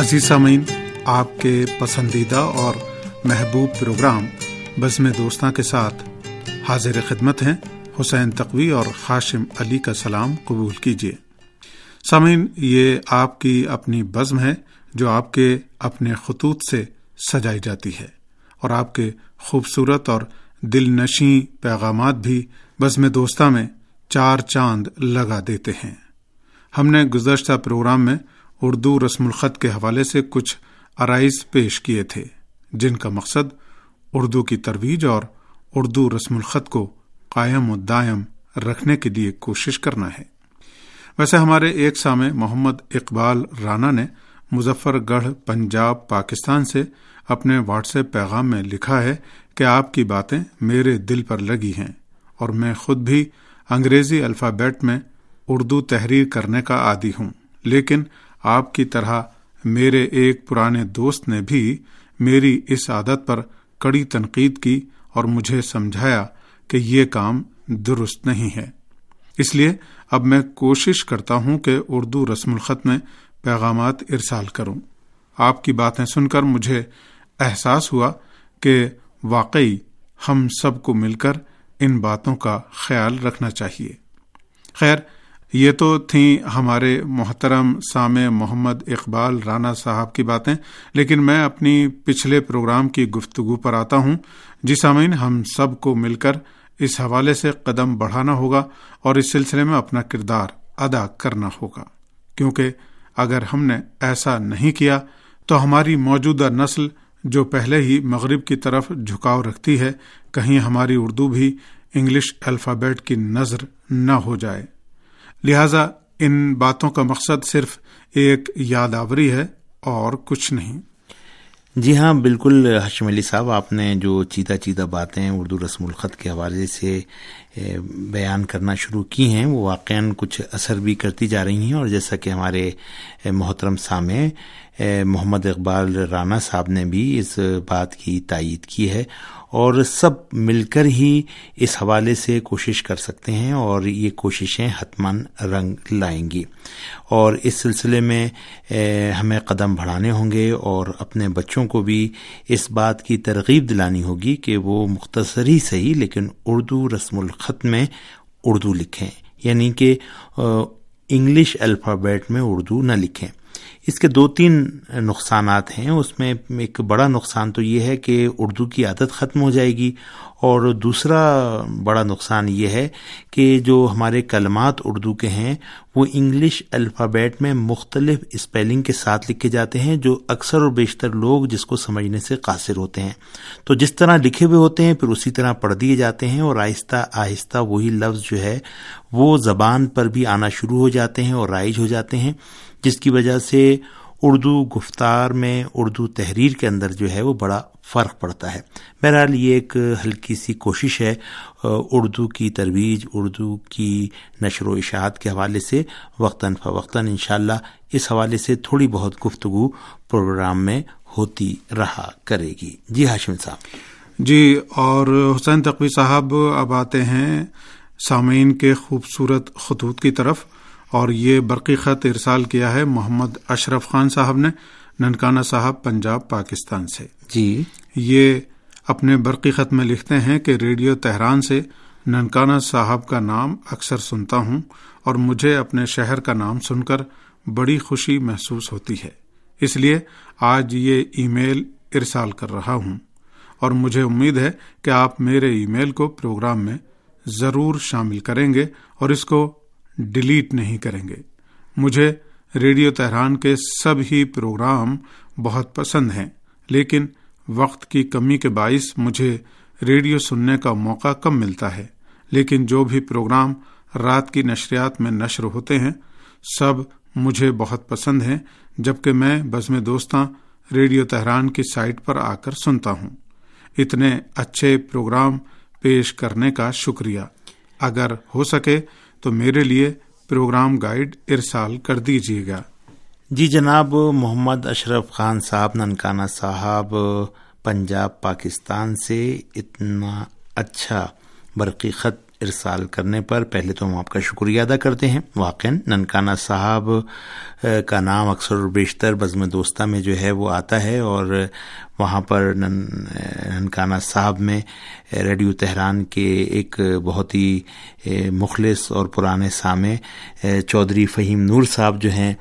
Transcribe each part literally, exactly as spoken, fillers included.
عزیز سامعین، آپ کے پسندیدہ اور محبوب پروگرام بزم دوستاں کے ساتھ حاضر خدمت ہیں۔ حسین تقوی اور ہاشم علی کا سلام قبول کیجیے۔ سامعین، یہ آپ کی اپنی بزم ہے جو آپ کے اپنے خطوط سے سجائی جاتی ہے، اور آپ کے خوبصورت اور دل نشیں پیغامات بھی بزم دوستاں میں چار چاند لگا دیتے ہیں۔ ہم نے گزشتہ پروگرام میں اردو رسم الخط کے حوالے سے کچھ عرائض پیش کیے تھے، جن کا مقصد اردو کی ترویج اور اردو رسم الخط کو قائم و دائم رکھنے کے لیے کوشش کرنا ہے۔ ویسے ہمارے ایک سامع محمد اقبال رانا نے مظفر گڑھ پنجاب پاکستان سے اپنے واٹس ایپ پیغام میں لکھا ہے کہ آپ کی باتیں میرے دل پر لگی ہیں، اور میں خود بھی انگریزی الفابیٹ میں اردو تحریر کرنے کا عادی ہوں، لیکن آپ کی طرح میرے ایک پرانے دوست نے بھی میری اس عادت پر کڑی تنقید کی اور مجھے سمجھایا کہ یہ کام درست نہیں ہے۔ اس لیے اب میں کوشش کرتا ہوں کہ اردو رسم الخط میں پیغامات ارسال کروں۔ آپ کی باتیں سن کر مجھے احساس ہوا کہ واقعی ہم سب کو مل کر ان باتوں کا خیال رکھنا چاہیے۔ خیر، یہ تو تھیں ہمارے محترم سامع محمد اقبال رانا صاحب کی باتیں، لیکن میں اپنی پچھلے پروگرام کی گفتگو پر آتا ہوں۔ جی سامعین، ہم سب کو مل کر اس حوالے سے قدم بڑھانا ہوگا اور اس سلسلے میں اپنا کردار ادا کرنا ہوگا، کیونکہ اگر ہم نے ایسا نہیں کیا تو ہماری موجودہ نسل جو پہلے ہی مغرب کی طرف جھکاؤ رکھتی ہے، کہیں ہماری اردو بھی انگلش الفابیٹ کی نظر نہ ہو جائے۔ لہذا ان باتوں کا مقصد صرف ایک یاد آوری ہے اور کچھ نہیں۔ جی ہاں، بالکل ہاشم علی صاحب، آپ نے جو چیتا چیتا باتیں اردو رسم الخط کے حوالے سے بیان کرنا شروع کی ہیں، وہ واقعاً کچھ اثر بھی کرتی جا رہی ہیں، اور جیسا کہ ہمارے محترم سامع محمد اقبال رانا صاحب نے بھی اس بات کی تائید کی ہے، اور سب مل کر ہی اس حوالے سے کوشش کر سکتے ہیں، اور یہ کوششیں حتماً رنگ لائیں گی، اور اس سلسلے میں ہمیں قدم بڑھانے ہوں گے، اور اپنے بچوں کو بھی اس بات کی ترغیب دلانی ہوگی کہ وہ مختصر ہی صحیح لیکن اردو رسم الخط میں اردو لکھیں، یعنی کہ انگلش الفابیٹ میں اردو نہ لکھیں۔ اس کے دو تین نقصانات ہیں۔ اس میں ایک بڑا نقصان تو یہ ہے کہ اردو کی عادت ختم ہو جائے گی، اور دوسرا بڑا نقصان یہ ہے کہ جو ہمارے کلمات اردو کے ہیں وہ انگلش الفابیٹ میں مختلف اسپیلنگ کے ساتھ لکھے جاتے ہیں، جو اکثر اور بیشتر لوگ جس کو سمجھنے سے قاصر ہوتے ہیں، تو جس طرح لکھے ہوئے ہوتے ہیں پھر اسی طرح پڑھ دیے جاتے ہیں، اور آہستہ آہستہ وہی لفظ جو ہے وہ زبان پر بھی آنا شروع ہو جاتے ہیں اور رائج ہو جاتے ہیں، جس کی وجہ سے اردو گفتار میں، اردو تحریر کے اندر جو ہے وہ بڑا فرق پڑتا ہے۔ بہرحال یہ ایک ہلکی سی کوشش ہے اردو کی ترویج، اردو کی نشر و اشاعت کے حوالے سے، وقتاً فوقتاً انشاءاللہ اس حوالے سے تھوڑی بہت گفتگو پروگرام میں ہوتی رہا کرے گی۔ جی ہاشم صاحب۔ جی، اور حسین تقوی صاحب اب آتے ہیں سامعین کے خوبصورت خطوط کی طرف، اور یہ برقی خط ارسال کیا ہے محمد اشرف خان صاحب نے، ننکانہ صاحب پنجاب پاکستان سے۔ جی، یہ اپنے برقی خط میں لکھتے ہیں کہ ریڈیو تہران سے ننکانہ صاحب کا نام اکثر سنتا ہوں، اور مجھے اپنے شہر کا نام سن کر بڑی خوشی محسوس ہوتی ہے، اس لیے آج یہ ای میل ارسال کر رہا ہوں، اور مجھے امید ہے کہ آپ میرے ای میل کو پروگرام میں ضرور شامل کریں گے اور اس کو ڈیلیٹ نہیں کریں گے۔ مجھے ریڈیو تہران کے سب ہی پروگرام بہت پسند ہیں، لیکن وقت کی کمی کے باعث مجھے ریڈیو سننے کا موقع کم ملتا ہے، لیکن جو بھی پروگرام رات کی نشریات میں نشر ہوتے ہیں سب مجھے بہت پسند ہیں، جبکہ میں بزم دوستاں ریڈیو تہران کی سائٹ پر آ کر سنتا ہوں۔ اتنے اچھے پروگرام پیش کرنے کا شکریہ۔ اگر ہو سکے تو میرے لیے پروگرام گائیڈ ارسال کر دیجیے گا۔ جی جناب، محمد اشرف خان صاحب ننکانہ صاحب پنجاب پاکستان سے اتنا اچھا برقی خط ارسال کرنے پر پہلے تو ہم آپ کا شکریہ ادا کرتے ہیں. واقعاً ننکانہ صاحب کا نام اکثر و بیشتر بزم دوستہ میں جو ہے وہ آتا ہے، اور وہاں پر ننکانہ صاحب میں ریڈیو تہران کے ایک بہت ہی مخلص اور پرانے سامع چودھری فہیم نور صاحب جو ہیں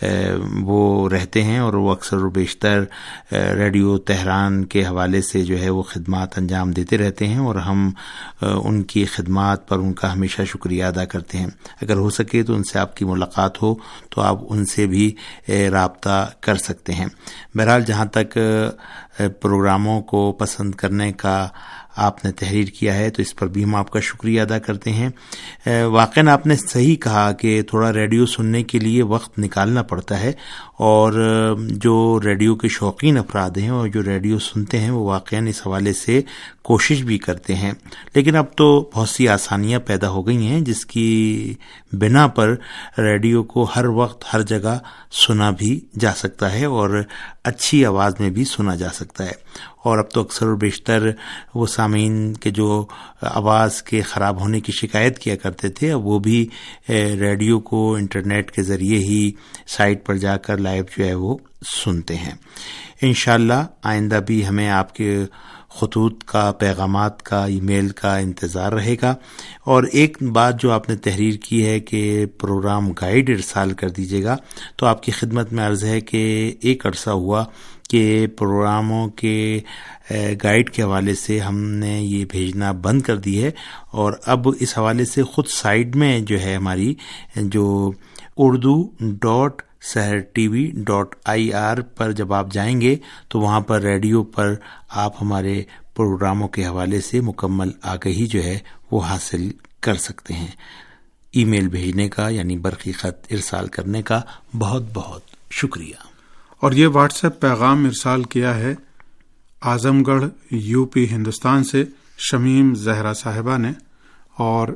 وہ رہتے ہیں، اور وہ اکثر و بیشتر ریڈیو تہران کے حوالے سے جو ہے وہ خدمات انجام دیتے رہتے ہیں، اور ہم ان کی خدمات پر ان کا ہمیشہ شکریہ ادا کرتے ہیں. اگر ہو سکے تو ان سے آپ کی ملاقات ہو تو آپ ان سے بھی رابطہ کر سکتے ہیں. بہرحال جہاں تک پروگراموں کو پسند کرنے کا آپ نے تحریر کیا ہے تو اس پر بھی ہم آپ کا شکریہ ادا کرتے ہیں. واقعاً آپ نے صحیح کہا کہ تھوڑا ریڈیو سننے کے لیے وقت نکالنا پڑتا ہے، اور جو ریڈیو کے شوقین افراد ہیں اور جو ریڈیو سنتے ہیں وہ واقعاً اس حوالے سے کوشش بھی کرتے ہیں. لیکن اب تو بہت سی آسانیاں پیدا ہو گئی ہیں جس کی بنا پر ریڈیو کو ہر وقت ہر جگہ سنا بھی جا سکتا ہے اور اچھی آواز میں بھی سنا جا سکتا ہے. اور اب تو اکثر و بیشتر وہ سامعین کے جو آواز کے خراب ہونے کی شکایت کیا کرتے تھے اب وہ بھی ریڈیو کو انٹرنیٹ کے ذریعے ہی سائٹ پر جا کر لائیو جو ہے وہ سنتے ہیں. انشاءاللہ آئندہ بھی ہمیں آپ کے خطوط کا، پیغامات کا، ای میل کا انتظار رہے گا. اور ایک بات جو آپ نے تحریر کی ہے کہ پروگرام گائیڈ ارسال کر دیجیے گا، تو آپ کی خدمت میں عرض ہے کہ ایک عرصہ ہوا کہ پروگراموں کے گائیڈ کے حوالے سے ہم نے یہ بھیجنا بند کر دی ہے، اور اب اس حوالے سے خود سائٹ میں جو ہے ہماری جو Urdu dot Sahar T V dot I R پر جب آپ جائیں گے تو وہاں پر ریڈیو پر آپ ہمارے پروگراموں کے حوالے سے مکمل آگہی جو ہے وہ حاصل کر سکتے ہیں. ای میل بھیجنے کا یعنی برقی خط ارسال کرنے کا بہت بہت شکریہ. اور یہ واٹس ایپ پیغام ارسال کیا ہے اعظم گڑھ یو پی ہندوستان سے شمیم زہرا صاحبہ نے، اور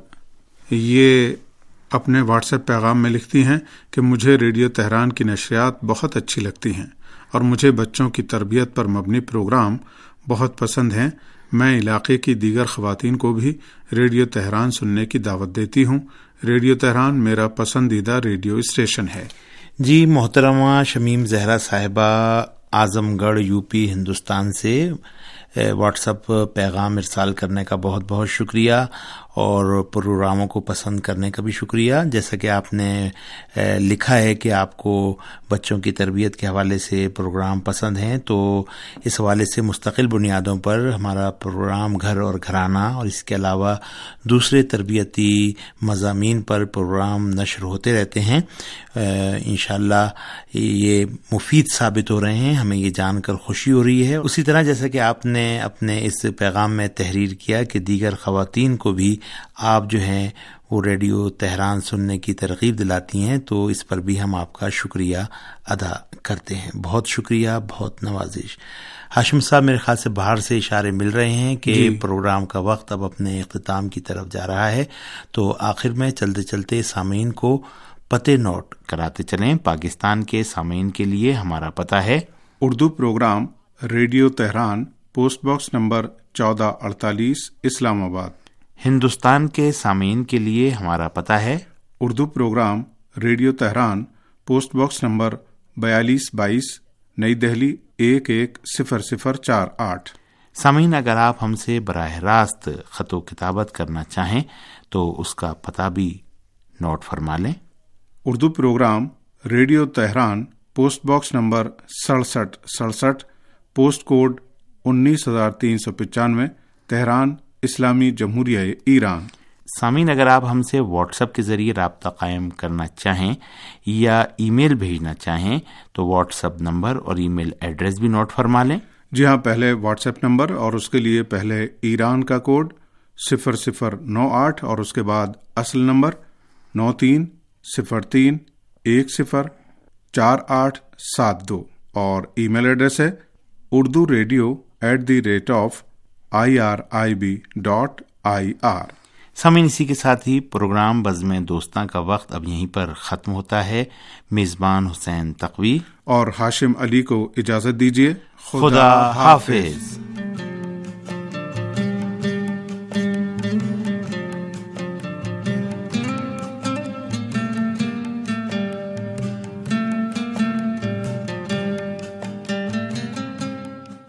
یہ اپنے واٹس ایپ پیغام میں لکھتی ہیں کہ مجھے ریڈیو تہران کی نشریات بہت اچھی لگتی ہیں اور مجھے بچوں کی تربیت پر مبنی پروگرام بہت پسند ہیں. میں علاقے کی دیگر خواتین کو بھی ریڈیو تہران سننے کی دعوت دیتی ہوں. ریڈیو تہران میرا پسندیدہ ریڈیو اسٹیشن ہے. جی محترمہ شمیم زہرا صاحبہ اعظم گڑھ یو پی ہندوستان سے واٹس ایپ پیغام ارسال کرنے کا بہت بہت شکریہ، اور پروگراموں کو پسند کرنے کا بھی شکریہ. جیسا کہ آپ نے لکھا ہے کہ آپ کو بچوں کی تربیت کے حوالے سے پروگرام پسند ہیں، تو اس حوالے سے مستقل بنیادوں پر ہمارا پروگرام گھر اور گھرانہ اور اس کے علاوہ دوسرے تربیتی مضامین پر پروگرام نشر ہوتے رہتے ہیں. انشاءاللہ یہ مفید ثابت ہو رہے ہیں، ہمیں یہ جان کر خوشی ہو رہی ہے. اسی طرح جیسا کہ آپ نے اپنے اس پیغام میں تحریر کیا کہ دیگر خواتین کو بھی آپ جو ہیں وہ ریڈیو تہران سننے کی ترغیب دلاتی ہیں، تو اس پر بھی ہم آپ کا شکریہ ادا کرتے ہیں. بہت شکریہ، بہت نوازش. ہاشم صاحب میرے خیال سے باہر سے اشارے مل رہے ہیں کہ جی. پروگرام کا وقت اب اپنے اختتام کی طرف جا رہا ہے، تو آخر میں چلتے چلتے سامعین کو پتے نوٹ کراتے چلیں. پاکستان کے سامعین کے لیے ہمارا پتہ ہے Urdu programme radio Tehran, post box number چودہ اڑتالیس، اسلام آباد. ہندوستان کے سامعین کے لیے ہمارا پتہ ہے Urdu programme radio Tehran, post box number بیالیس بائیس، نئی دہلی ایک ایک صفر صفر چار آٹھ. سامعین اگر آپ ہم سے براہ راست خط و کتابت کرنا چاہیں تو اس کا پتہ بھی نوٹ فرما لیں. Urdu programme radio Tehran, post box number سڑسٹھ سڑسٹھ، پوسٹ کوڈ انیس ہزار تین سو پچانوے، تہران، اسلامی جمہوریہ ایران. سامعین اگر آپ ہم سے واٹس ایپ کے ذریعے رابطہ قائم کرنا چاہیں یا ای میل بھیجنا چاہیں تو واٹس ایپ نمبر اور ای میل ایڈریس بھی نوٹ فرما لیں. جی ہاں، پہلے واٹس ایپ نمبر اور اس کے لیے پہلے ایران کا کوڈ صفر صفر نو آٹھ اور اس کے بعد اصل نمبر نو تین صفر تین ایک صفر چار آٹھ سات دو، اور ای میل ایڈریس ہے Urdu radio at the rate of I R I B dot I R. سامعین اسی کے ساتھ ہی پروگرام بزم دوستاں کا وقت اب یہیں پر ختم ہوتا ہے. میزبان حسین تقوی اور ہاشم علی کو اجازت دیجیے. خدا حافظ.